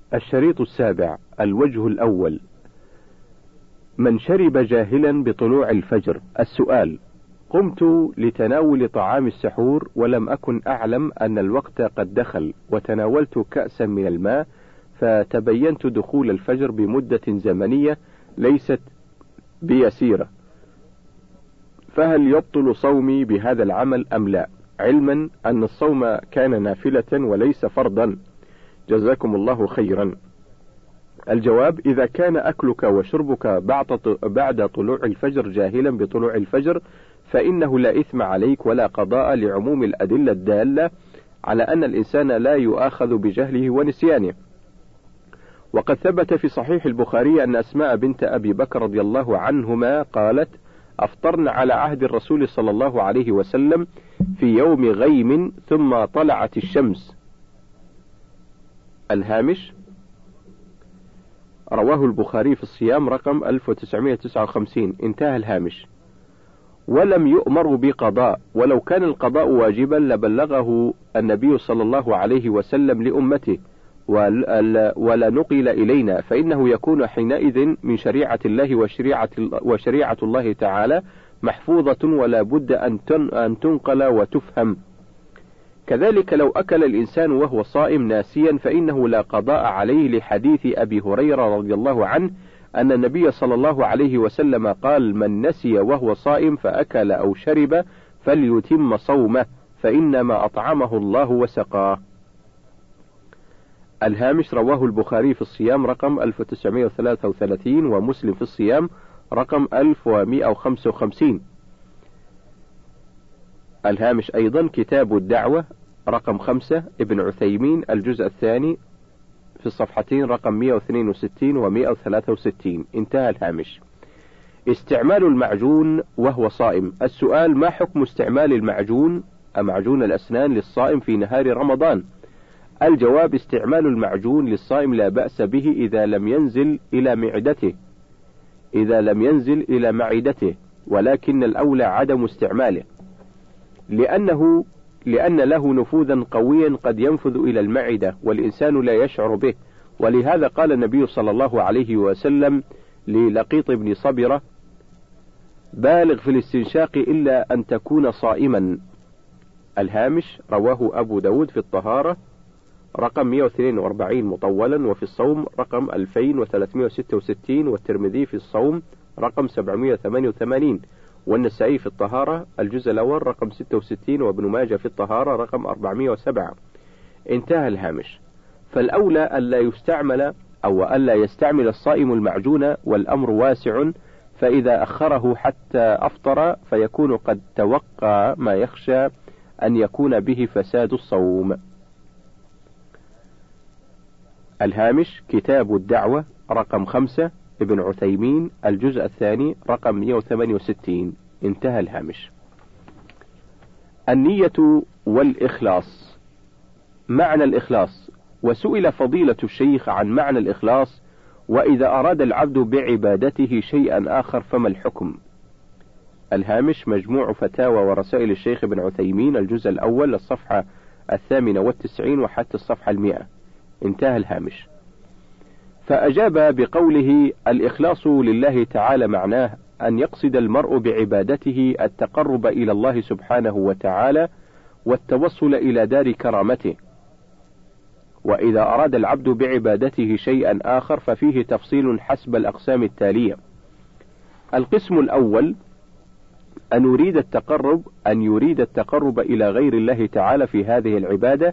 الشريط السابع. الوجه الأول: من شرب جاهلا بطلوع الفجر. السؤال: قمت لتناول طعام السحور ولم أكن أعلم أن الوقت قد دخل، وتناولت كأسا من الماء، فتبينت دخول الفجر بمدة زمنية ليست بيسيرة، فهل يبطل صومي بهذا العمل أم لا؟ علما أن الصوم كان نافلة وليس فرضا، جزاكم الله خيرا. الجواب: إذا كان أكلك وشربك بعد طلوع الفجر جاهلا بطلوع الفجر فإنه لا إثم عليك ولا قضاء، لعموم الأدلة الدالة على أن الإنسان لا يؤاخذ بجهله ونسيانه. وقد ثبت في صحيح البخاري أن أسماء بنت أبي بكر رضي الله عنهما قالت: أفطرنا على عهد الرسول صلى الله عليه وسلم في يوم غيم ثم طلعت الشمس. الهامش: رواه البخاري في الصيام رقم 1959. انتهى الهامش. ولم يؤمر بقضاء، ولو كان القضاء واجبا لبلغه النبي صلى الله عليه وسلم لأمته ولا نقل إلينا، فإنه يكون حينئذ من شريعة الله وشريعة الله تعالى محفوظة ولا بد أن تنقل وتفهم. كذلك لو أكل الإنسان وهو صائم ناسيا فإنه لا قضاء عليه، لحديث أبي هريرة رضي الله عنه أن النبي صلى الله عليه وسلم قال: من نسي وهو صائم فأكل أو شرب فليتم صومه، فإنما أطعمه الله وسقاه. الهامش: رواه البخاري في الصيام رقم 1933 ومسلم في الصيام رقم 1155. الهامش أيضا: كتاب الدعوة رقم 5 ابن عثيمين الجزء الثاني في الصفحتين رقم 162 و 163. انتهى الهامش. استعمال المعجون وهو صائم. السؤال: ما حكم استعمال معجون الأسنان للصائم في نهار رمضان؟ الجواب: استعمال المعجون للصائم لا بأس به إذا لم ينزل إلى معدته، ولكن الأولى عدم استعماله، لأن له نفوذا قويا قد ينفذ إلى المعدة والإنسان لا يشعر به. ولهذا قال النبي صلى الله عليه وسلم للقيط بن صبرة: بالغ في الاستنشاق إلا أن تكون صائما. الهامش: رواه أبو داود في الطهارة رقم 142 مطولا، وفي الصوم رقم 2366، والترمذي في الصوم رقم 788، والنسائي في الطهارة الجزء الأول رقم 66، وابن ماجه في الطهارة رقم 407. انتهى الهامش. فالأولى ألا يستعمل الصائم المعجون، والأمر واسع، فإذا أخره حتى أفطر فيكون قد توقع ما يخشى أن يكون به فساد الصوم. الهامش: كتاب الدعوة رقم 5 ابن عثيمين الجزء الثاني رقم 168. انتهى الهامش. النية والإخلاص. معنى الإخلاص. وسئل فضيلة الشيخ عن معنى الإخلاص: وإذا أراد العبد بعبادته شيئا آخر فما الحكم؟ الهامش: مجموع فتاوى ورسائل الشيخ ابن عثيمين الجزء الأول الصفحة 98 وحتى الصفحة 100. انتهى الهامش. فأجاب بقوله: الإخلاص لله تعالى معناه أن يقصد المرء بعبادته التقرب إلى الله سبحانه وتعالى والتوصل إلى دار كرامته. وإذا أراد العبد بعبادته شيئا آخر ففيه تفصيل حسب الأقسام التالية. القسم الأول: أن يريد التقرب إلى غير الله تعالى في هذه العبادة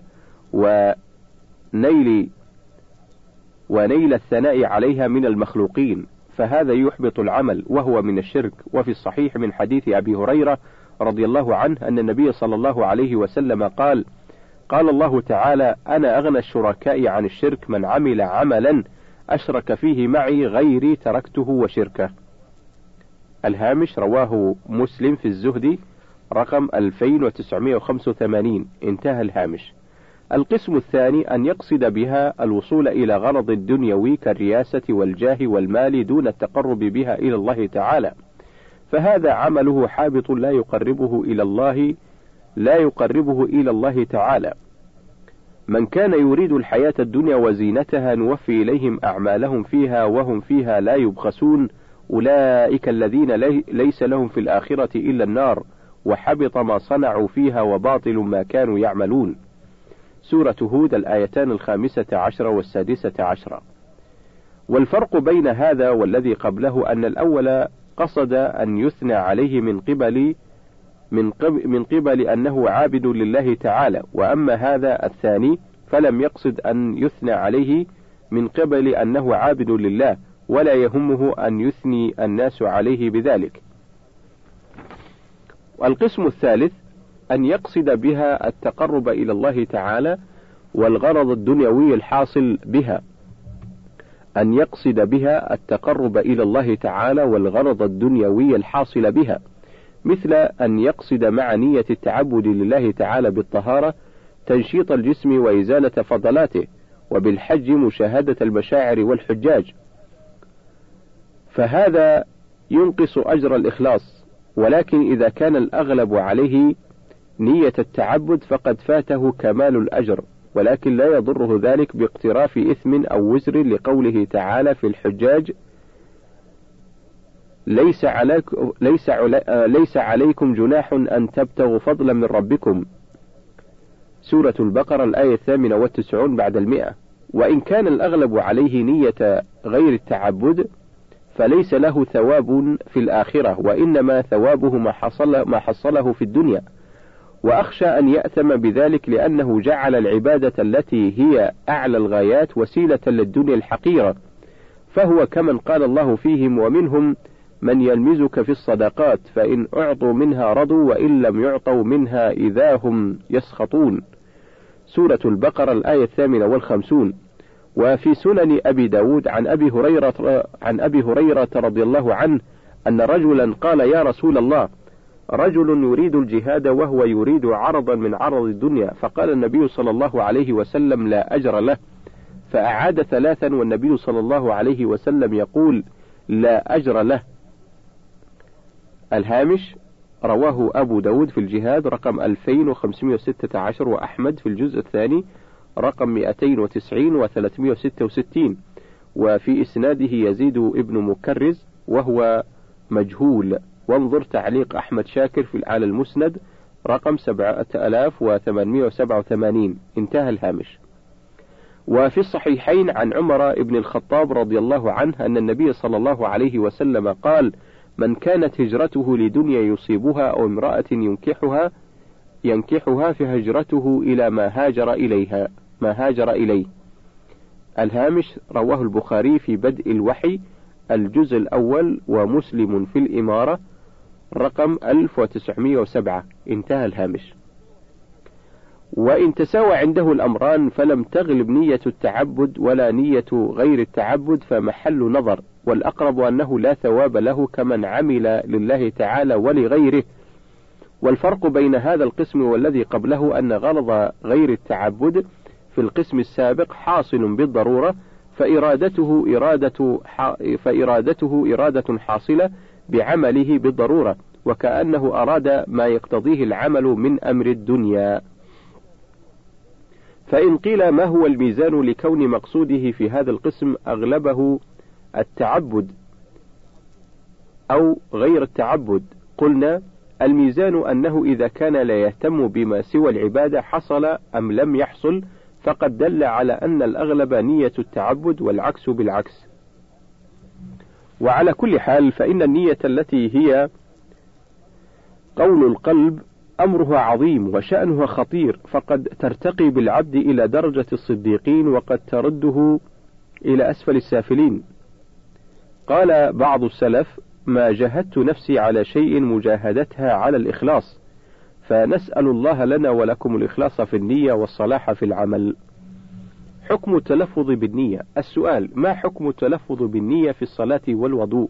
ونيل الثناء عليها من المخلوقين، فهذا يحبط العمل وهو من الشرك. وفي الصحيح من حديث أبي هريرة رضي الله عنه أن النبي صلى الله عليه وسلم قال الله تعالى: أنا أغنى الشركاء عن الشرك، من عمل عملا أشرك فيه معي غيري تركته وشركه. الهامش: رواه مسلم في الزهد رقم 2985. انتهى الهامش. القسم الثاني: أن يقصد بها الوصول إلى غرض الدنيوي كالرياسة والجاه والمال دون التقرب بها إلى الله تعالى، فهذا عمله حابط لا يقربه إلى الله تعالى. من كان يريد الحياة الدنيا وزينتها نوفي إليهم أعمالهم فيها وهم فيها لا يبخسون أولئك الذين ليس لهم في الآخرة إلا النار وحبط ما صنعوا فيها وباطل ما كانوا يعملون. سورة هود الآيتان 15 و16. والفرق بين هذا والذي قبله أن الأول قصد أن يثنى عليه من قبل أنه عابد لله تعالى، وأما هذا الثاني فلم يقصد أن يثنى عليه من قبل أنه عابد لله، ولا يهمه أن يثني الناس عليه بذلك. والقسم الثالث أن يقصد بها التقرب إلى الله تعالى والغرض الدنيوي الحاصل بها، أن يقصد بها التقرب إلى الله تعالى والغرض الدنيوي الحاصل بها، مثل أن يقصد مع نية التعبد لله تعالى بالطهارة تنشيط الجسم وإزالة فضلاته، وبالحج مشاهدة المشاعر والحجاج، فهذا ينقص أجر الإخلاص. ولكن إذا كان الأغلب عليه نية التعبد فقد فاته كمال الأجر، ولكن لا يضره ذلك باقتراف إثم أو وزر، لقوله تعالى في الحجاج: ليس عليكم جناح أن تبتغوا فضلا من ربكم. سورة البقرة الآية 98 بعد 100. وإن كان الأغلب عليه نية غير التعبد فليس له ثواب في الآخرة، وإنما ثوابه ما حصله في الدنيا، وأخشى أن يأثم بذلك لأنه جعل العبادة التي هي أعلى الغايات وسيلة للدنيا الحقيرة، فهو كمن قال الله فيهم: ومنهم من يلمزك في الصدقات فإن أعطوا منها رضوا وإن لم يعطوا منها إذا هم يسخطون. سورة البقرة الآية 58. وفي سنن أبي داود عن أبي هريرة رضي الله عنه أن رجلا قال: يا رسول الله، رجل يريد الجهاد وهو يريد عرضا من عرض الدنيا، فقال النبي صلى الله عليه وسلم: لا أجر له. فأعاد 3 والنبي صلى الله عليه وسلم يقول: لا أجر له. الهامش: رواه أبو داود في الجهاد رقم 2516، وأحمد في الجزء الثاني رقم 290 و366، وفي إسناده يزيد ابن مكرز وهو مجهول، وانظر تعليق أحمد شاكر في على المسند رقم 7887. انتهى الهامش. وفي الصحيحين عن عمر بن الخطاب رضي الله عنه أن النبي صلى الله عليه وسلم قال: من كانت هجرته لدنيا يصيبها أو امرأة ينكحها فهجرته إلى ما هاجر إليه. الهامش: رواه البخاري في بدء الوحي الجزء الأول، ومسلم في الإمارة رقم 1907. انتهى الهامش. وإن تساوى عنده الأمران فلم تغلب نية التعبد ولا نية غير التعبد فمحل نظر، والأقرب أنه لا ثواب له كمن عمل لله تعالى ولغيره. والفرق بين هذا القسم والذي قبله أن غرض غير التعبد في القسم السابق حاصل بالضرورة، فإرادته إرادة حاصلة بعمله بالضرورة، وكأنه أراد ما يقتضيه العمل من أمر الدنيا. فإن قيل ما هو الميزان لكون مقصوده في هذا القسم أغلبه التعبد أو غير التعبد، قلنا: الميزان أنه إذا كان لا يهتم بما سوى العبادة حصل أم لم يحصل، فقد دل على أن الأغلب نية التعبد والعكس بالعكس. وعلى كل حال فإن النية التي هي قول القلب أمرها عظيم وشأنها خطير، فقد ترتقي بالعبد إلى درجة الصديقين وقد ترده إلى أسفل السافلين. قال بعض السلف: ما جهدت نفسي على شيء مجاهدتها على الإخلاص، فنسأل الله لنا ولكم الإخلاص في النية والصلاح في العمل. حكم التلفظ بالنية. السؤال: ما حكم التلفظ بالنية في الصلاة والوضوء؟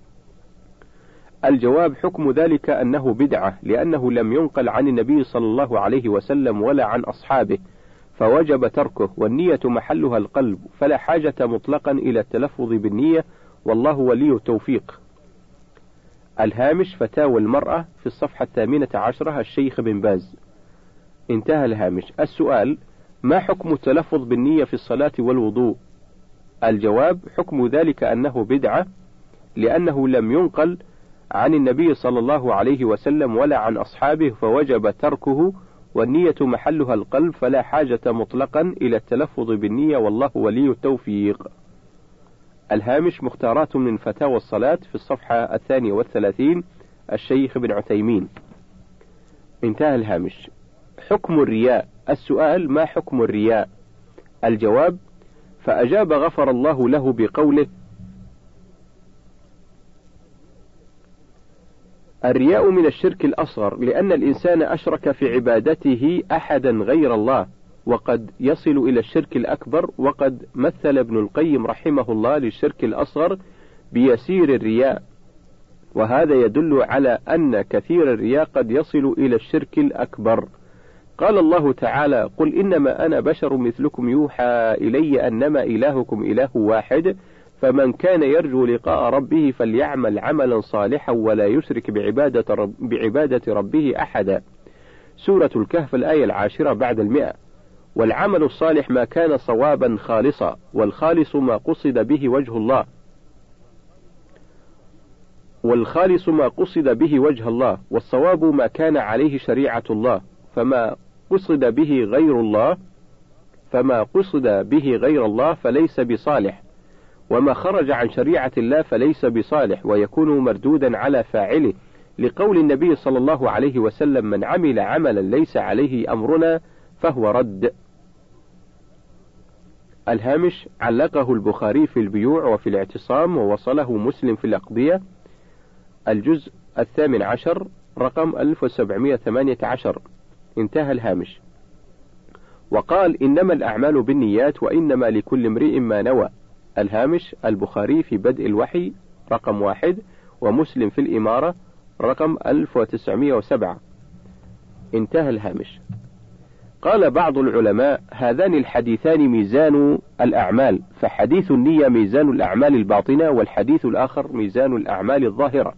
الجواب: حكم ذلك أنه بدعة، لأنه لم ينقل عن النبي صلى الله عليه وسلم ولا عن أصحابه، فوجب تركه، والنية محلها القلب، فلا حاجة مطلقا إلى التلفظ بالنية، والله ولي التوفيق. الهامش: فتاوى المرأة في الصفحة 18، الشيخ بن باز. انتهى الهامش. السؤال: ما حكم التلفظ بالنية في الصلاة والوضوء؟ الجواب: حكم ذلك أنه بدعة، لأنه لم ينقل عن النبي صلى الله عليه وسلم ولا عن أصحابه، فوجب تركه، والنية محلها القلب، فلا حاجة مطلقا إلى التلفظ بالنية، والله ولي التوفيق. الهامش: مختارات من فتاوى الصلاة، في الصفحة 32، الشيخ ابن عثيمين. انتهى الهامش. حكم الرياء. السؤال: ما حكم الرياء؟ الجواب: فأجاب غفر الله له بقوله: الرياء من الشرك الأصغر، لأن الإنسان أشرك في عبادته أحدا غير الله، وقد يصل إلى الشرك الأكبر. وقد مثل ابن القيم رحمه الله للشرك الأصغر بيسير الرياء، وهذا يدل على أن كثير الرياء قد يصل إلى الشرك الأكبر. قال الله تعالى: قل إنما أنا بشر مثلكم يوحى إلي أنما إلهكم إله واحد، فمن كان يرجو لقاء ربه فليعمل عملا صالحا ولا يشرك بعبادة ربه أحدا. سورة الكهف الآية 10 بعد 100. والعمل الصالح ما كان صوابا خالصا، والخالص ما قصد به وجه الله، والصواب ما كان عليه شريعة الله، فما قصد به غير الله فليس بصالح، وما خرج عن شريعة الله فليس بصالح، ويكون مردودا على فاعله، لقول النبي صلى الله عليه وسلم: من عمل عملا ليس عليه أمرنا فهو رد. الهامش: علقه البخاري في البيوع وفي الاعتصام، ووصله مسلم في الأقضية، الجزء 18 رقم 1718. انتهى الهامش. وقال: إنما الأعمال بالنيات وإنما لكل امرئ ما نوى. الهامش: البخاري في بدء الوحي رقم 1، ومسلم في الإمارة رقم 1907. انتهى الهامش. قال بعض العلماء: هذان الحديثان ميزان الأعمال، فحديث النية ميزان الأعمال الباطنة، والحديث الآخر ميزان الأعمال الظاهرة.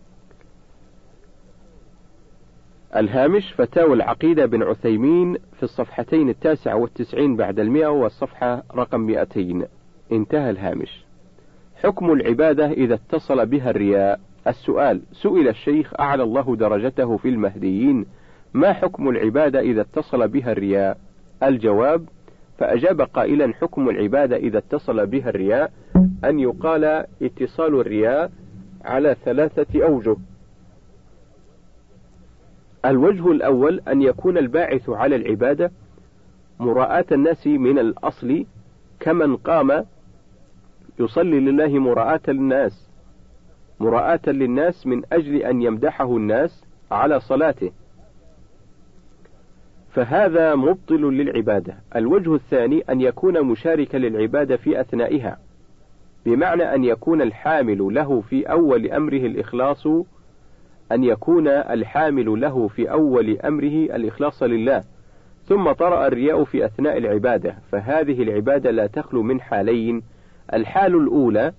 الهامش: فتاوى العقيدة بن عثيمين في الصفحتين 99 بعد 100 والصفحة رقم 200. انتهى الهامش. حكم العبادة إذا اتصل بها الرياء. السؤال: سئل الشيخ أعلى الله درجته في المهديين: ما حكم العبادة إذا اتصل بها الرياء؟ الجواب: فأجاب قائلا: حكم العبادة إذا اتصل بها الرياء أن يقال اتصال الرياء على 3 أوجه. الوجه الأول: أن يكون الباعث على العبادة مراءاة الناس من الأصل، كمن قام يصلي لله مراءاة للناس من أجل أن يمدحه الناس على صلاته، فهذا مبطل للعبادة. الوجه الثاني: أن يكون مشاركا للعبادة في أثنائها، بمعنى أن يكون الحامل له في أول أمره الإخلاص لله، ثم طرأ الرياء في أثناء العبادة، فهذه العبادة لا تخلو من حالين: الحال الأولى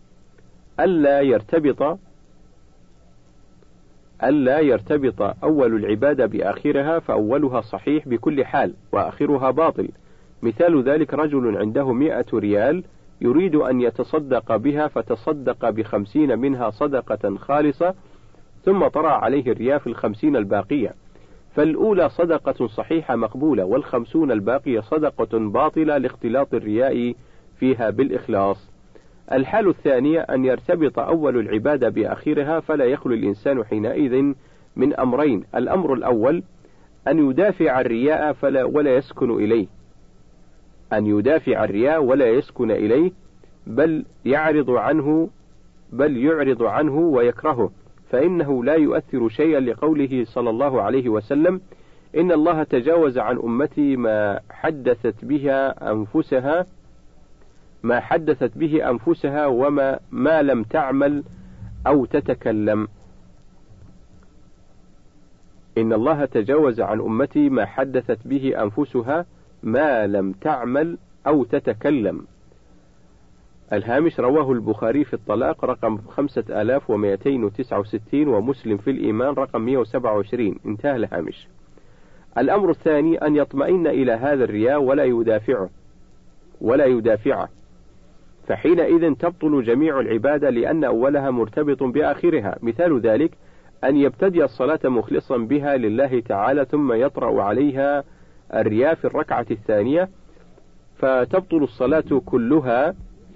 ألا يرتبط أول العبادة بآخرها، فأولها صحيح بكل حال وآخرها باطل. مثال ذلك: رجل عنده 100 ريال يريد أن يتصدق بها، فتصدق ب50 منها صدقة خالصة، ثم طرأ عليه الرياء في 50 الباقية، فالأولى صدقة صحيحة مقبولة، وال50 الباقية صدقة باطلة لاختلاط الرياء فيها بالإخلاص. الحال الثانية: أن يرتبط أول العبادة بآخرها، فلا يخلو الإنسان حينئذ من أمرين: الأمر الأول أن يدافع الرياء ولا يسكن إليه، بل يعرض عنه ويكرهه، فإنه لا يؤثر شيئا، لقوله صلى الله عليه وسلم: إن الله تجاوز عن أمتي ما حدثت به أنفسها وما لم تعمل أو تتكلم. إن الله تجاوز عن أمتي ما حدثت به أنفسها ما لم تعمل أو تتكلم. الهامش: رواه البخاري في الطلاق رقم 5269، ومسلم في الإيمان رقم 127. انتهى الهامش. الأمر الثاني أن يطمئن إلى هذا الرياء ولا يدافعه، فحينئذ تبطل جميع العبادة لأن أولها مرتبط بآخرها. مثال ذلك أن يبتدئ الصلاة مخلصا بها لله تعالى ثم يطرأ عليها الرياء في الركعة الثانية فتبطل الصلاة كلها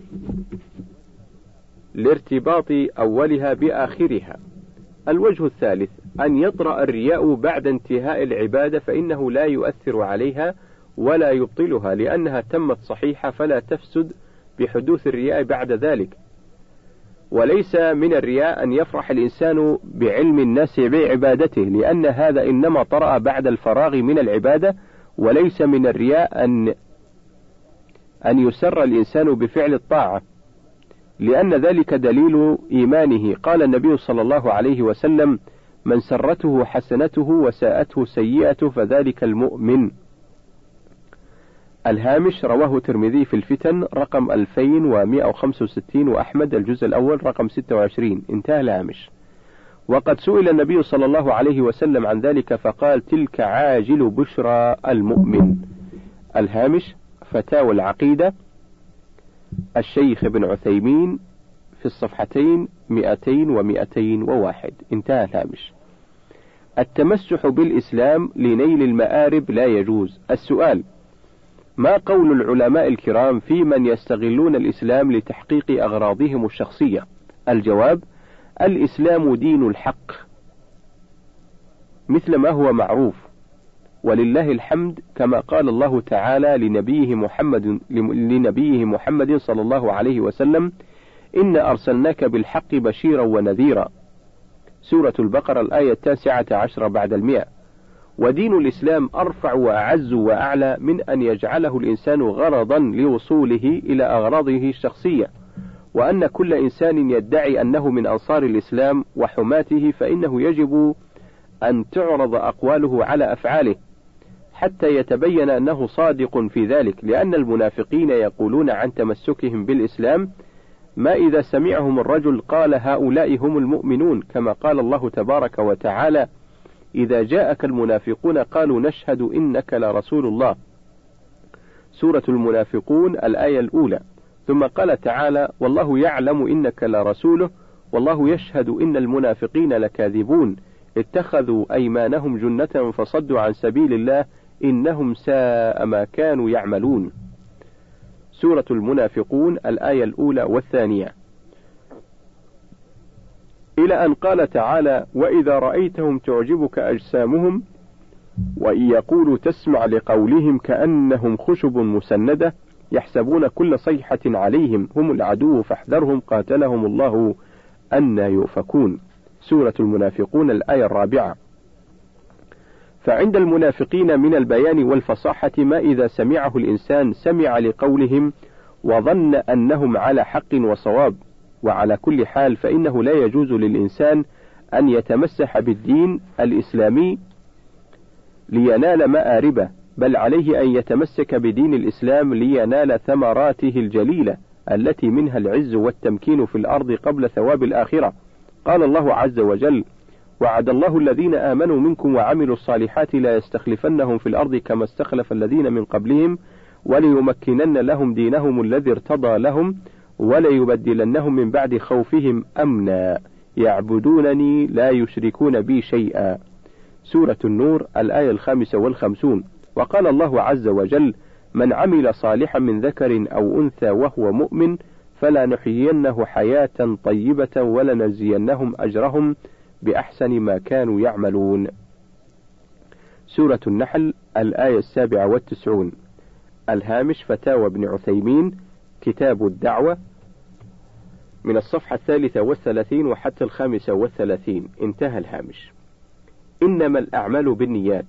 لارتباط أولها بآخرها. الوجه الثالث أن يطرأ الرياء بعد انتهاء العبادة فإنه لا يؤثر عليها ولا يبطلها لأنها تمت صحيحة فلا تفسد بحدوث الرياء بعد ذلك. وليس من الرياء أن يفرح الإنسان بعلم الناس بعبادته لأن هذا إنما طرأ بعد الفراغ من العبادة، وليس من الرياء أن يسر الإنسان بفعل الطاعة لأن ذلك دليل إيمانه. قال النبي صلى الله عليه وسلم: من سرته حسنته وساءته سيئته فذلك المؤمن. الهامش رواه الترمذي في الفتن رقم 2165 وأحمد الجزء الأول رقم 26. انتهى الهامش. وقد سئل النبي صلى الله عليه وسلم عن ذلك فقال: تلك عاجل بشرى المؤمن. الهامش فتاوى العقيدة الشيخ ابن عثيمين في الصفحتين 200 و201. انتهى الهامش. التمسح بالإسلام لنيل المآرب لا يجوز. السؤال: ما قول العلماء الكرام في من يستغلون الإسلام لتحقيق أغراضهم الشخصية؟ الجواب: الإسلام دين الحق مثل ما هو معروف، ولله الحمد كما قال الله تعالى لنبيه محمد صلى الله عليه وسلم: إنا أرسلناك بالحق بشيرا ونذيرا. سورة البقرة الآية 19 بعد 100. ودين الإسلام أرفع وأعز وأعلى من أن يجعله الإنسان غرضا لوصوله إلى أغراضه الشخصية، وأن كل إنسان يدعي أنه من أنصار الإسلام وحماته فإنه يجب أن تعرض أقواله على أفعاله حتى يتبين أنه صادق في ذلك، لأن المنافقين يقولون عن تمسكهم بالإسلام ما إذا سمعهم الرجل قال هؤلاء هم المؤمنون، كما قال الله تبارك وتعالى: إذا جاءك المنافقون قالوا نشهد إنك لرسول الله. سورة المنافقون الآية الأولى. ثم قال تعالى: والله يعلم إنك لرسوله والله يشهد إن المنافقين لكاذبون اتخذوا أيمانهم جنة فصدوا عن سبيل الله إنهم ساء ما كانوا يعملون. سورة المنافقون الآية الأولى والثانية، إلى أن قال تعالى: وإذا رأيتهم تعجبك أجسامهم وإن يقولوا تسمع لقولهم كأنهم خشب مسندة يحسبون كل صيحة عليهم هم العدو فاحذرهم قاتلهم الله أنى يؤفكون. سورة المنافقون الآية الرابعة. فعند المنافقين من البيان والفصاحة ما إذا سمعه الإنسان سمع لقولهم وظن أنهم على حق وصواب، وعلى كل حال فإنه لا يجوز للإنسان أن يتمسح بالدين الإسلامي لينال مآربه، بل عليه أن يتمسك بدين الإسلام لينال ثمراته الجليلة التي منها العز والتمكين في الأرض قبل ثواب الآخرة. قال الله عز وجل: وعد الله الذين آمنوا منكم وعملوا الصالحات لا يستخلفنهم في الأرض كما استخلف الذين من قبلهم وليمكنن لهم دينهم الذي ارتضى لهم وليبدلنهم من بعد خوفهم أمنا يعبدونني لا يشركون بي شيئا. سورة النور الآية 55. وقال الله عز وجل: من عمل صالحا من ذكر أو أنثى وهو مؤمن فلنحيينه حياة طيبة ولنجزينهم أجرهم بأحسن ما كانوا يعملون. سورة النحل الآية 97. الهامش فتاوى ابن عثيمين كتاب الدعوة من الصفحة 33 وحتى 35. انتهى الهامش. إنما الأعمال بالنيات.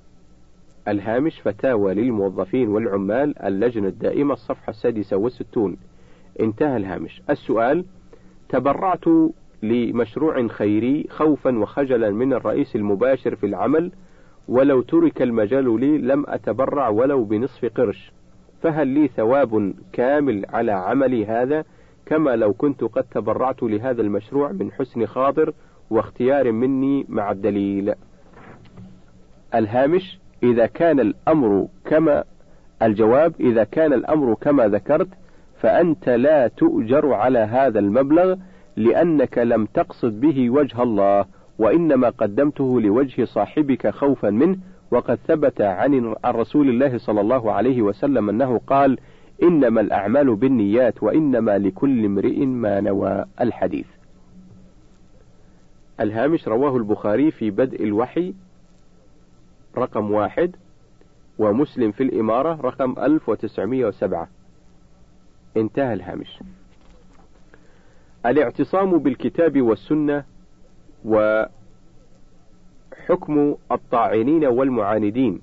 الهامش فتاوى للموظفين والعمال اللجنة الدائمة الصفحة 66. انتهى الهامش. السؤال: تبرعت لمشروع خيري خوفا وخجلا من الرئيس المباشر في العمل، ولو ترك المجال لي لم أتبرع ولو بنصف قرش، فهل لي ثواب كامل على عملي هذا كما لو كنت قد تبرعت لهذا المشروع من حسن خاطر واختيار مني مع الدليل؟ الهامش إذا كان الأمر كما ذكرت فأنت لا تؤجر على هذا المبلغ، لأنك لم تقصد به وجه الله، وإنما قدمته لوجه صاحبك خوفا منه. وقد ثبت عن رسول الله صلى الله عليه وسلم أنه قال: إنما الأعمال بالنيات وإنما لكل امرئ ما نوى. الحديث. الهامش: رواه البخاري في بدء الوحي رقم 1، ومسلم في الإمارة رقم 1907. انتهى الهامش. الاعتصام بالكتاب والسنة وحكم الطاعنين والمعاندين.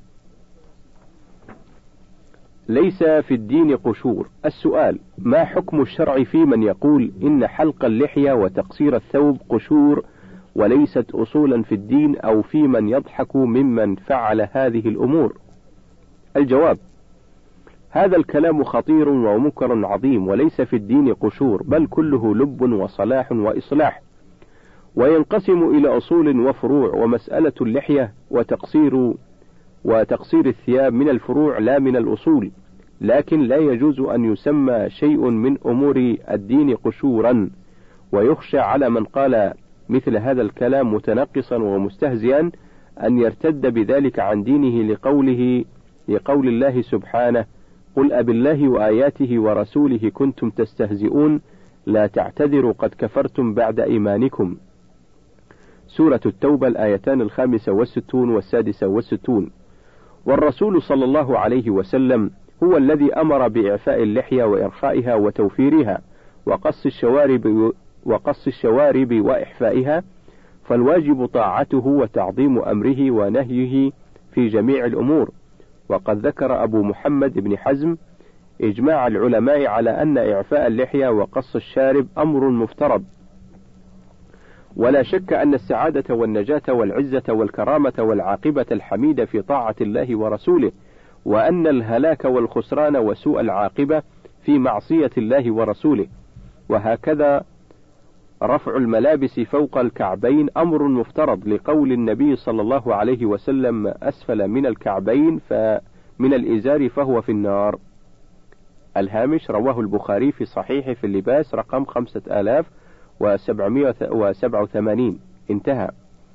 ليس في الدين قشور. السؤال: ما حكم الشرع في من يقول إن حلق اللحية وتقصير الثوب قشور وليست أصولا في الدين، أو في من يضحك ممن فعل هذه الأمور؟ الجواب: هذا الكلام خطير ومنكر عظيم، وليس في الدين قشور، بل كله لب وصلاح وإصلاح، وينقسم إلى أصول وفروع. ومسألة اللحية وتقصير الثياب من الفروع لا من الأصول، لكن لا يجوز أن يسمى شيء من أمور الدين قشورا. ويخشى على من قال مثل هذا الكلام متنقصا ومستهزئا أن يرتد بذلك عن دينه لقول الله سبحانه: قل أبالله وآياته ورسوله كنتم تستهزئون لا تعتذروا قد كفرتم بعد إيمانكم. سورة التوبة، الآيتان 65 و66. والرسول صلى الله عليه وسلم هو الذي أمر بإعفاء اللحية وإرخائها وتوفيرها وقص الشوارب وإحفائها، فالواجب طاعته وتعظيم أمره ونهيه في جميع الأمور. وقد ذكر أبو محمد بن حزم إجماع العلماء على أن إعفاء اللحية وقص الشارب أمر مفترض، ولا شك أن السعادة والنجاة والعزة والكرامة والعاقبة الحميدة في طاعة الله ورسوله، وأن الهلاك والخسران وسوء العاقبة في معصية الله ورسوله. وهكذا رفع الملابس فوق الكعبين أمر مفترض، لقول النبي صلى الله عليه وسلم: أسفل من الكعبين فمن الإزار فهو في النار. الهامش: رواه البخاري في صحيح في اللباس رقم 5787. انتهى.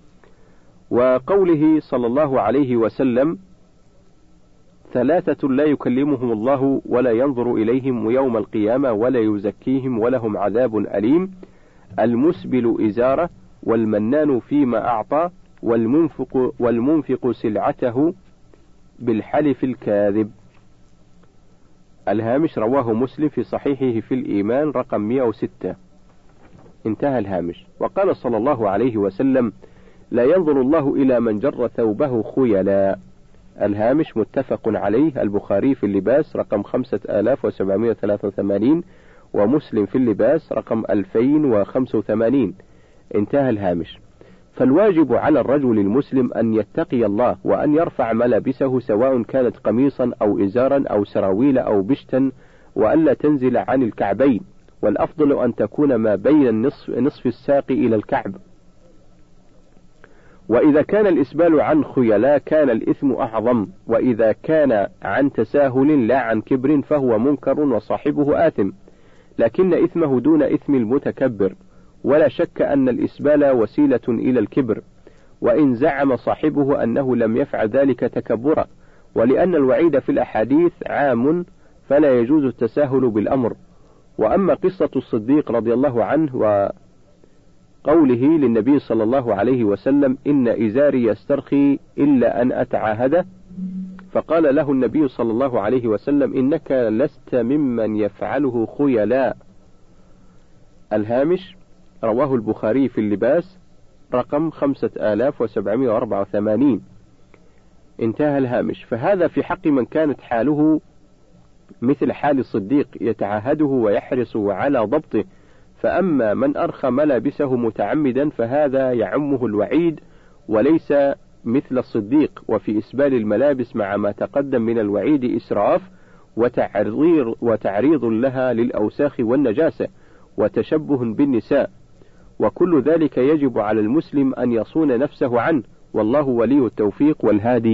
وقوله صلى الله عليه وسلم: 3 لا يكلمهم الله ولا ينظر إليهم يوم القيامة ولا يزكيهم ولهم عذاب أليم: المسبل إزاره، والمنان فيما أعطى، والمنفق سلعته بالحلف الكاذب. الهامش: رواه مسلم في صحيحه في الإيمان رقم 106. انتهى الهامش. وقال صلى الله عليه وسلم: لا ينظر الله إلى من جر ثوبه خيلا. الهامش متفق عليه، البخاري في اللباس رقم 5783، ومسلم في اللباس رقم 2085. انتهى الهامش. فالواجب على الرجل المسلم أن يتقي الله، وأن يرفع ملابسه سواء كانت قميصا أو إزارا أو سراويل أو بشتا، وألا تنزل عن الكعبين، والأفضل أن تكون ما بين نصف الساق إلى الكعب. وإذا كان الإسبال عن خيلاء كان الإثم أعظم، وإذا كان عن تساهل لا عن كبر فهو منكر وصاحبه آثم، لكن إثمه دون إثم المتكبر. ولا شك أن الإسبال وسيلة إلى الكبر، وإن زعم صاحبه أنه لم يفعل ذلك تكبرا، ولأن الوعيد في الأحاديث عام فلا يجوز التساهل بالأمر. وأما قصة الصديق رضي الله عنه وقوله للنبي صلى الله عليه وسلم: إن إزاري يسترخي إلا أن أتعاهده، فقال له النبي صلى الله عليه وسلم: إنك لست ممن يفعله خيلاء. الهامش: رواه البخاري في اللباس رقم 5784. انتهى الهامش. فهذا في حق من كانت حاله مثل حال الصديق يتعاهده ويحرص على ضبطه، فأما من أرخى ملابسه متعمدا فهذا يعمه الوعيد، وليس مثل الصديق. وفي إسبال الملابس مع ما تقدم من الوعيد إسراف وتعريض لها للأوساخ والنجاسة وتشبه بالنساء، وكل ذلك يجب على المسلم أن يصون نفسه عنه، والله ولي التوفيق والهادي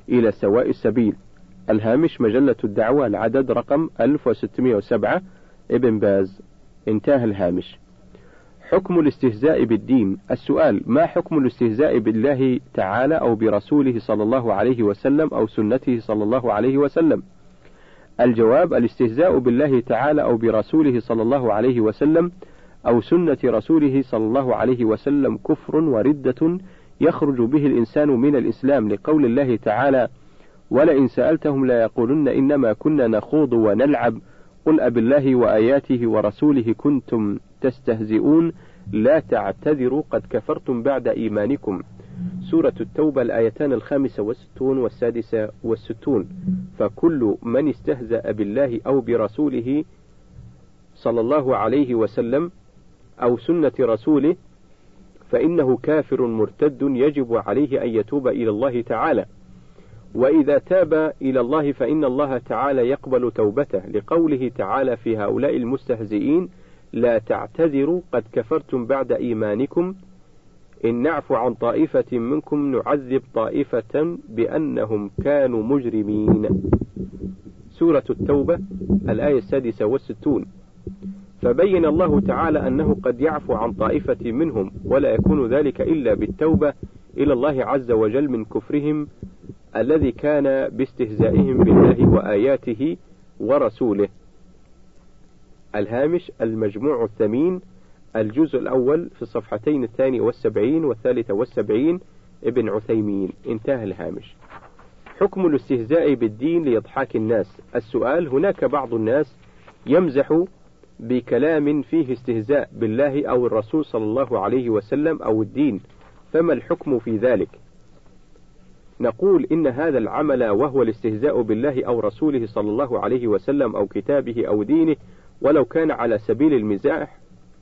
إلى سواء السبيل. الهامش مجلة الدعوة العدد رقم 1607 ابن باز. انتهى الهامش. حكم الاستهزاء بالدين. السؤال: ما حكم الاستهزاء بالله تعالى أو برسوله صلى الله عليه وسلم أو سنته صلى الله عليه وسلم؟ الجواب: الاستهزاء بالله تعالى أو برسوله صلى الله عليه وسلم أو سنة رسوله صلى الله عليه وسلم كفر وردة يخرج به الإنسان من الإسلام، لقول الله تعالى: ولئن سألتهم ليقولن إنما كنا نخوض ونلعب قل أبالله وآياته ورسوله كنتم تستهزئون لا تعتذروا قد كفرتم بعد إيمانكم. سورة التوبة الآيتان 65 و66. فكل من استهزأ بالله أو برسوله صلى الله عليه وسلم أو سنة رسوله فإنه كافر مرتد يجب عليه أن يتوب إلى الله تعالى، وإذا تاب إلى الله فإن الله تعالى يقبل توبته، لقوله تعالى في هؤلاء المستهزئين: لا تعتذروا قد كفرتم بعد إيمانكم إن نعفو عن طائفة منكم نعذب طائفة بأنهم كانوا مجرمين. سورة التوبة الآية 66. فبين الله تعالى أنه قد يعفو عن طائفة منهم، ولا يكون ذلك إلا بالتوبة إلى الله عز وجل من كفرهم الذي كان باستهزائهم بالله وآياته ورسوله. الهامش المجموع الثمين الجزء الأول في الصفحتين 72 و73 ابن عثيمين. انتهى الهامش. حكم الاستهزاء بالدين لإضحاك الناس. السؤال: هناك بعض الناس يمزح بكلام فيه استهزاء بالله أو الرسول صلى الله عليه وسلم أو الدين، فما الحكم في ذلك؟ نقول إن هذا العمل وهو الاستهزاء بالله أو رسوله صلى الله عليه وسلم أو كتابه أو دينه، ولو كان على سبيل المزاح،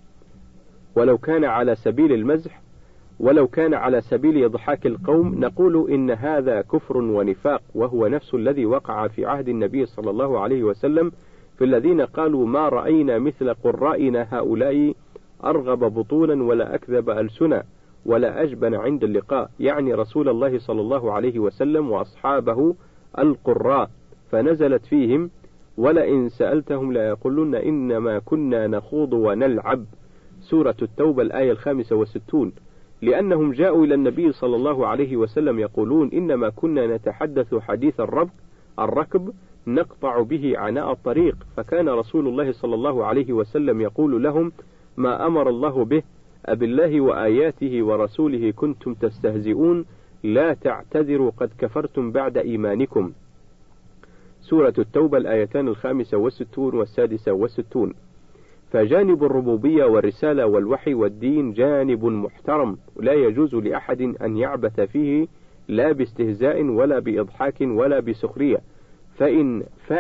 ولو كان على سبيل المزح، ولو كان على سبيل إضحاك القوم، نقول إن هذا كفر ونفاق، وهو نفس الذي وقع في عهد النبي صلى الله عليه وسلم في الذين قالوا: ما رأينا مثل قرائنا هؤلاء أرغب بطونا ولا أكذب ألسنا ولا أجبن عند اللقاء، يعني رسول الله صلى الله عليه وسلم وأصحابه القراء، فنزلت فيهم: ولئن سألتهم ليقولن إنما كنا نخوض ونلعب. سورة التوبة الآية 65. لأنهم جاءوا إلى النبي صلى الله عليه وسلم يقولون: إنما كنا نتحدث حديث الركب نقطع به عناء الطريق، فكان رسول الله صلى الله عليه وسلم يقول لهم: ما أمر الله به أبالله وآياته ورسوله كنتم تستهزئون لا تعتذروا قد كفرتم بعد إيمانكم. سورة التوبة الآيتان 65 و66. فجانب الربوبية والرسالة والوحي والدين جانب محترم، لا يجوز لأحد أن يعبث فيه لا باستهزاء ولا بإضحاك ولا بسخرية، فإن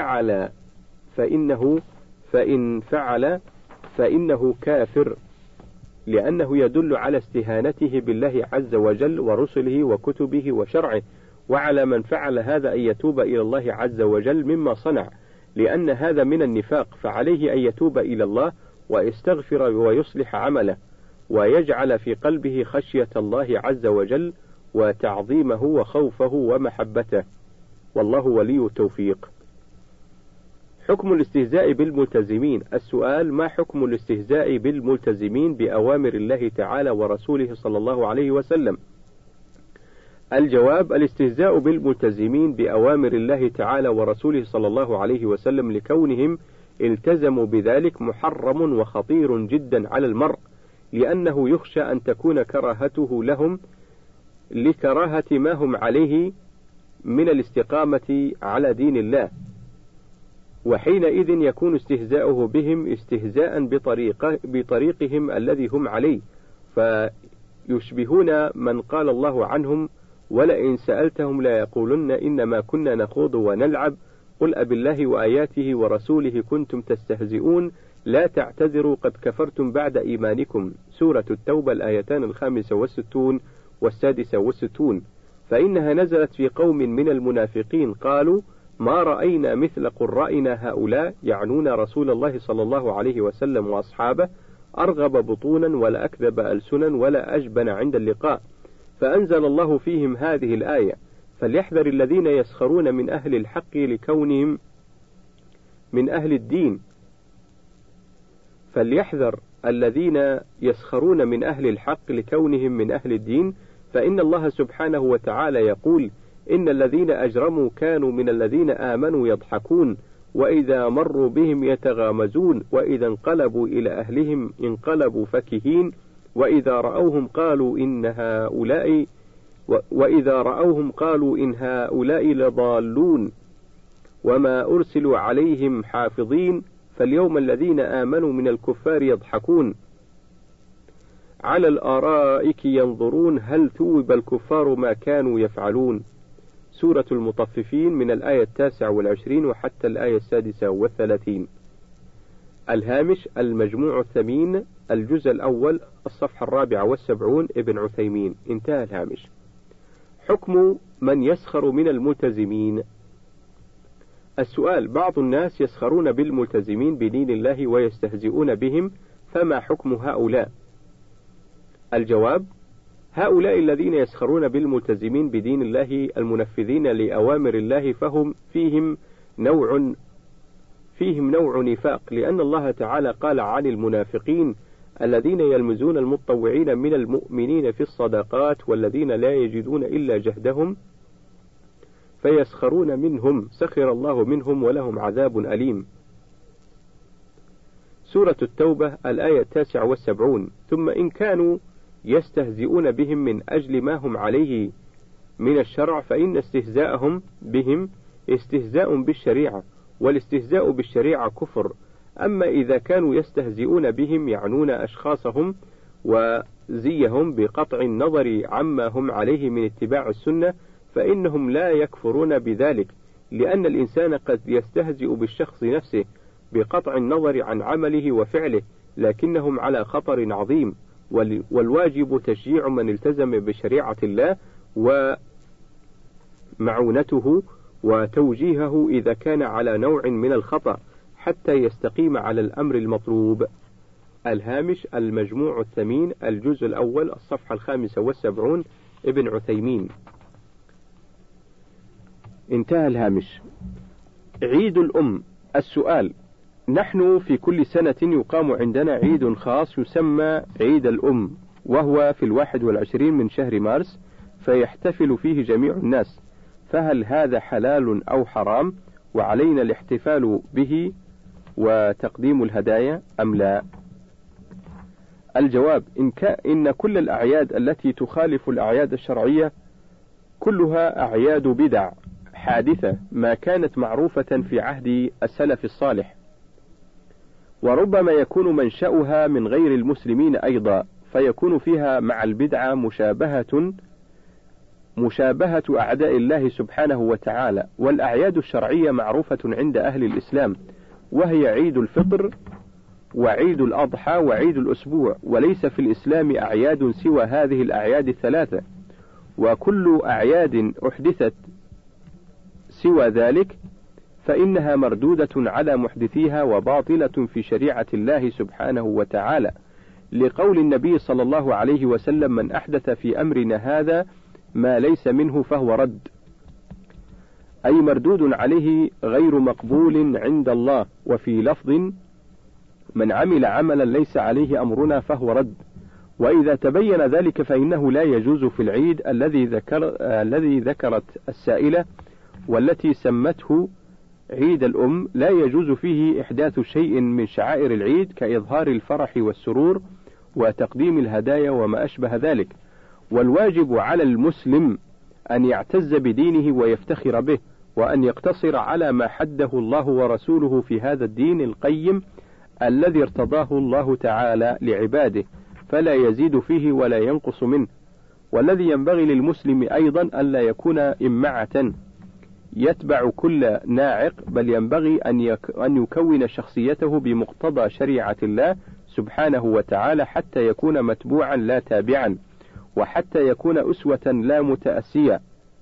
فعل فإنه كافر، لأنه يدل على استهانته بالله عز وجل ورسله وكتبه وشرعه، وعلى من فعل هذا أن يتوب إلى الله عز وجل مما صنع، لأن هذا من النفاق، فعليه أن يتوب إلى الله ويستغفر ويصلح عمله، ويجعل في قلبه خشية الله عز وجل وتعظيمه وخوفه ومحبته، والله ولي التوفيق. حكم الاستهزاء بالملتزمين. السؤال: ما حكم الاستهزاء بالملتزمين بأوامر الله تعالى ورسوله صلى الله عليه وسلم؟ الجواب: الاستهزاء بالملتزمين بأوامر الله تعالى ورسوله صلى الله عليه وسلم لكونهم التزموا بذلك محرم وخطير جدا على المرء، لأنه يخشى أن تكون كراهته لهم لكراهة ما هم عليه من الاستقامة على دين الله، وحينئذ يكون استهزاؤه بهم استهزاء بطريقهم الذي هم عليه، فيشبهون من قال الله عنهم: ولئن سألتهم ليقولن إنما كنا نخوض ونلعب قل أبالله وآياته ورسوله كنتم تستهزئون لا تعتذروا قد كفرتم بعد إيمانكم. سورة التوبة الآيتان 65 و66. فإنها نزلت في قوم من المنافقين قالوا: ما رأينا مثل قرائنا هؤلاء، يعنون رسول الله صلى الله عليه وسلم وأصحابه، أرغب بطونا ولا أكذب ألسنا ولا أجبن عند اللقاء، فأنزل الله فيهم هذه الآية: فليحذر الذين يسخرون من أهل الحق لكونهم من أهل الدين. فليحذر الذين يسخرون من أهل الحق لكونهم من أهل الدين، فإن الله سبحانه وتعالى يقول: إن الذين أجرموا كانوا من الذين آمنوا يضحكون وإذا مروا بهم يتغامزون وإذا انقلبوا إلى أهلهم انقلبوا فكهين وإذا رأوهم قالوا إن هؤلاء لضالون وما أرسلوا عليهم حافظين فاليوم الذين آمنوا من الكفار يضحكون على الآرائك ينظرون هل ثوب الكفار ما كانوا يفعلون. سورة المطففين من الآية 29 وحتى الآية 36. الهامش: المجموع الثمين، الجزء الأول، الصفحة 74، ابن عثيمين. انتهى الهامش. حكم من يسخر من الملتزمين. السؤال: بعض الناس يسخرون بالملتزمين بدين الله ويستهزئون بهم، فما حكم هؤلاء؟ الجواب: هؤلاء الذين يسخرون بالملتزمين بدين الله المنفذين لأوامر الله فهم فيهم نوع نفاق، لأن الله تعالى قال عن المنافقين: الذين يلمزون المتطوعين من المؤمنين في الصدقات والذين لا يجدون إلا جهدهم فيسخرون منهم سخر الله منهم ولهم عذاب أليم. سورة التوبة الآية 79. ثم إن كانوا يستهزئون بهم من أجل ما هم عليه من الشرع فإن استهزاءهم بهم استهزاء بالشريعة، والاستهزاء بالشريعة كفر. أما إذا كانوا يستهزئون بهم يعنون أشخاصهم وزيهم بقطع النظر عما هم عليه من اتباع السنة فإنهم لا يكفرون بذلك، لأن الإنسان قد يستهزئ بالشخص نفسه بقطع النظر عن عمله وفعله، لكنهم على خطر عظيم، والواجب تشجيع من التزم بشريعة الله ومعونته وتوجيهه إذا كان على نوع من الخطأ حتى يستقيم على الأمر المطلوب. الهامش: المجموع الثمين، الجزء الأول، الصفحة 75، ابن عثيمين. انتهى الهامش. عيد الأم. السؤال: نحن في كل سنة يقام عندنا عيد خاص يسمى عيد الأم، وهو في 21 من شهر مارس، فيحتفل فيه جميع الناس، فهل هذا حلال أو حرام؟ وعلينا الاحتفال به وتقديم الهدايا أم لا؟ الجواب: إن كل الأعياد التي تخالف الأعياد الشرعية كلها أعياد بدع حادثة ما كانت معروفة في عهد السلف الصالح، وربما يكون منشأها من غير المسلمين أيضا، فيكون فيها مع البدعة مشابهة أعداء الله سبحانه وتعالى. والأعياد الشرعية معروفة عند أهل الإسلام، وهي عيد الفطر وعيد الأضحى وعيد الأسبوع، وليس في الإسلام أعياد سوى هذه الأعياد الثلاثة، وكل أعياد أحدثت سوى ذلك فإنها مردودة على محدثيها وباطلة في شريعة الله سبحانه وتعالى، لقول النبي صلى الله عليه وسلم: من أحدث في أمرنا هذا ما ليس منه فهو رد، أي مردود عليه غير مقبول عند الله. وفي لفظ: من عمل عملا ليس عليه أمرنا فهو رد. وإذا تبين ذلك فإنه لا يجوز في العيد الذي ذكرت السائلة والتي سمته عيد الأم، لا يجوز فيه إحداث شيء من شعائر العيد كإظهار الفرح والسرور وتقديم الهدايا وما أشبه ذلك. والواجب على المسلم أن يعتز بدينه ويفتخر به، وأن يقتصر على ما حده الله ورسوله في هذا الدين القيم الذي ارتضاه الله تعالى لعباده، فلا يزيد فيه ولا ينقص منه. والذي ينبغي للمسلم أيضا ألا يكون إمعة يتبع كل ناعق، بل ينبغي أن يكون شخصيته بمقتضى شريعة الله سبحانه وتعالى حتى يكون متبوعا لا تابعا، وحتى يكون أسوة لا متأسيا،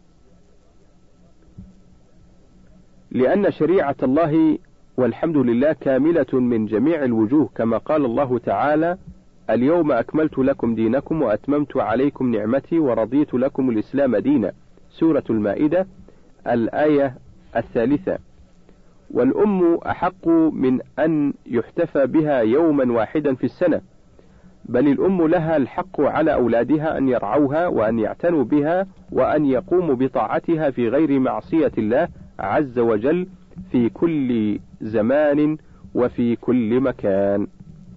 لأن شريعة الله والحمد لله كاملة من جميع الوجوه، كما قال الله تعالى: اليوم أكملت لكم دينكم وأتممت عليكم نعمتي ورضيت لكم الإسلام دينا. سورة المائدة الآية 3. والأم أحق من أن يحتفى بها يوما واحدا في السنة، بل الأم لها الحق على أولادها أن يرعوها وأن يعتنوا بها وأن يقوموا بطاعتها في غير معصية الله عز وجل في كل زمان وفي كل مكان.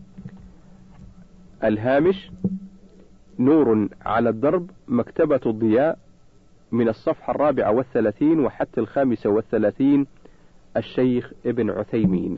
الهامش: نور على الدرب، مكتبة الضياء، من الصفحة 34 وحتى 35، الشيخ ابن عثيمين.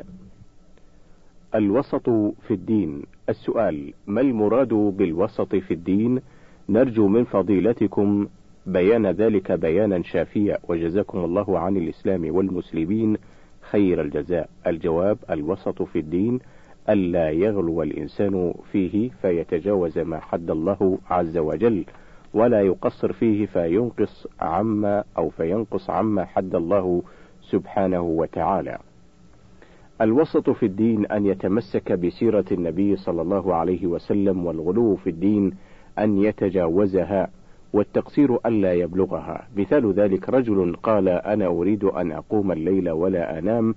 الوسط في الدين. السؤال: ما المراد بالوسط في الدين؟ نرجو من فضيلتكم بيان ذلك بيانا شافيا، وجزاكم الله عن الإسلام والمسلمين خير الجزاء. الجواب: الوسط في الدين ألا يغلو الإنسان فيه فيتجاوز ما حد الله عز وجل، ولا يقصر فيه فينقص عما حد الله سبحانه وتعالى. الوسط في الدين أن يتمسك بسيرة النبي صلى الله عليه وسلم، والغلو في الدين أن يتجاوزها، والتقصير ألا يبلغها. مثال ذلك: رجل قال: أنا أريد أن أقوم الليل ولا أنام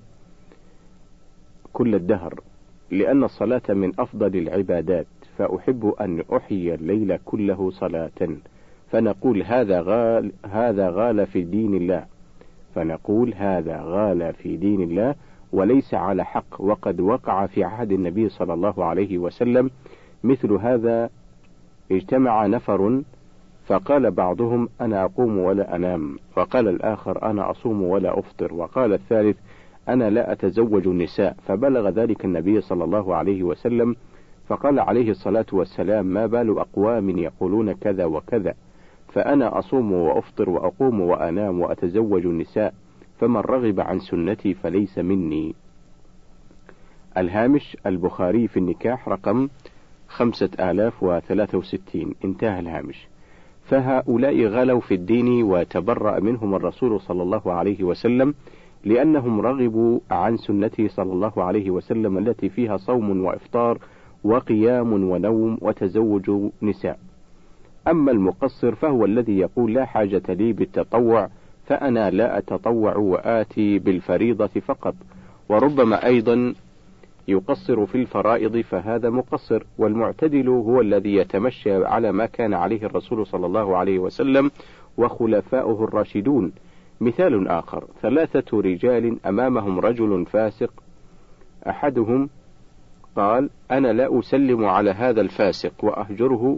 كل الدهر، لأن الصلاة من أفضل العبادات، فأحب أن أحيي الليل كله صلاة. فنقول: هذا غال في دين الله، وليس على حق، وقد وقع في عهد النبي صلى الله عليه وسلم مثل هذا. اجتمع نفر فقال بعضهم: أنا أقوم ولا أنام، وقال الآخر: أنا أصوم ولا أفطر، وقال الثالث: أنا لا أتزوج النساء. فبلغ ذلك النبي صلى الله عليه وسلم، فقال عليه الصلاة والسلام: ما بال أقوام يقولون كذا وكذا، فأنا أصوم وأفطر وأقوم وأنام وأتزوج النساء، فمن رغب عن سنتي فليس مني. الهامش: البخاري في النكاح رقم 5063، انتهى الهامش. فهؤلاء غلوا في الدين وتبرأ منهم الرسول صلى الله عليه وسلم، لأنهم رغبوا عن سنته صلى الله عليه وسلم التي فيها صوم وإفطار وقيام ونوم وتزوج نساء. أما المقصر فهو الذي يقول: لا حاجة لي بالتطوع، فأنا لا أتطوع وآتي بالفريضة فقط، وربما أيضا يقصر في الفرائض، فهذا مقصر. والمعتدل هو الذي يتمشى على ما كان عليه الرسول صلى الله عليه وسلم وخلفاؤه الراشدون. مثال آخر: 3 رجال أمامهم رجل فاسق، أحدهم قال: أنا لا أسلم على هذا الفاسق وأهجره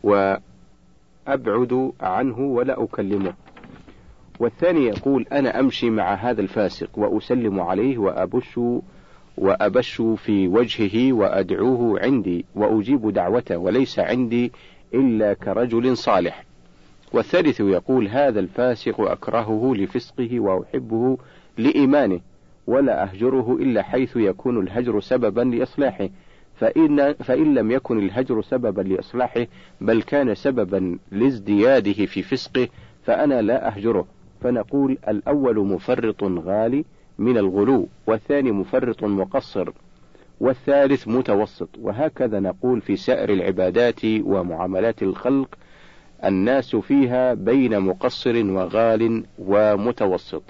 وأبعد عنه ولا أكلمه. والثاني يقول: أنا أمشي مع هذا الفاسق وأسلم عليه وأبش في وجهه وأدعوه عندي وأجيب دعوته، وليس عندي إلا كرجل صالح. والثالث يقول: هذا الفاسق أكرهه لفسقه وأحبه لإيمانه، ولا أهجره إلا حيث يكون الهجر سببا لإصلاحه، فإن لم يكن الهجر سببا لإصلاحه بل كان سببا لازدياده في فسقه، فأنا لا أهجره. فنقول: الأول مفرط غالي من الغلو، والثاني مفرط مقصر، والثالث متوسط. وهكذا نقول في سائر العبادات ومعاملات الخلق، الناس فيها بين مقصر وغال ومتوسط.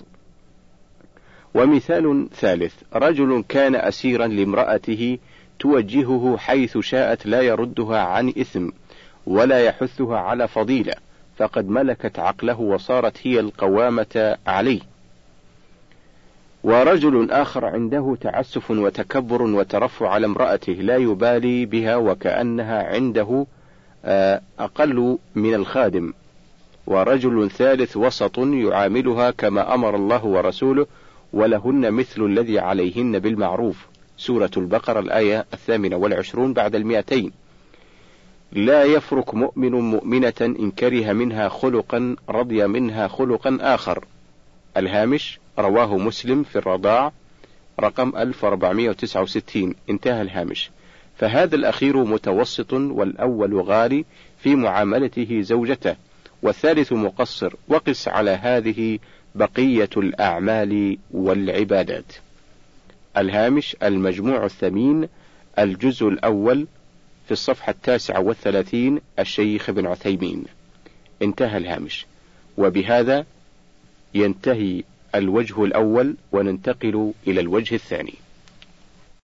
ومثال ثالث: رجل كان أسيرا لامرأته توجهه حيث شاءت، لا يردها عن إثم ولا يحثها على فضيلة، فقد ملكت عقله وصارت هي القوامة عليه. ورجل آخر عنده تعسف وتكبر وترفع على امرأته، لا يبالي بها وكأنها عنده أقل من الخادم. ورجل ثالث وسط يعاملها كما أمر الله ورسوله، ولهن مثل الذي عليهن بالمعروف، سورة البقرة الآية 28 بعد 200. لا يفرق مؤمن مؤمنة إن كره منها خلقا رضي منها خلقا آخر. الهامش: رواه مسلم في الرضاع رقم 1469، انتهى الهامش. فهذا الأخير متوسط، والأول غالي في معاملته زوجته، والثالث مقصر. وقس على هذه بقية الأعمال والعبادات. الهامش: المجموع الثمين، الجزء الأول، في الصفحة 39، الشيخ ابن عثيمين، انتهى الهامش. وبهذا ينتهي الوجه الأول وننتقل إلى الوجه الثاني.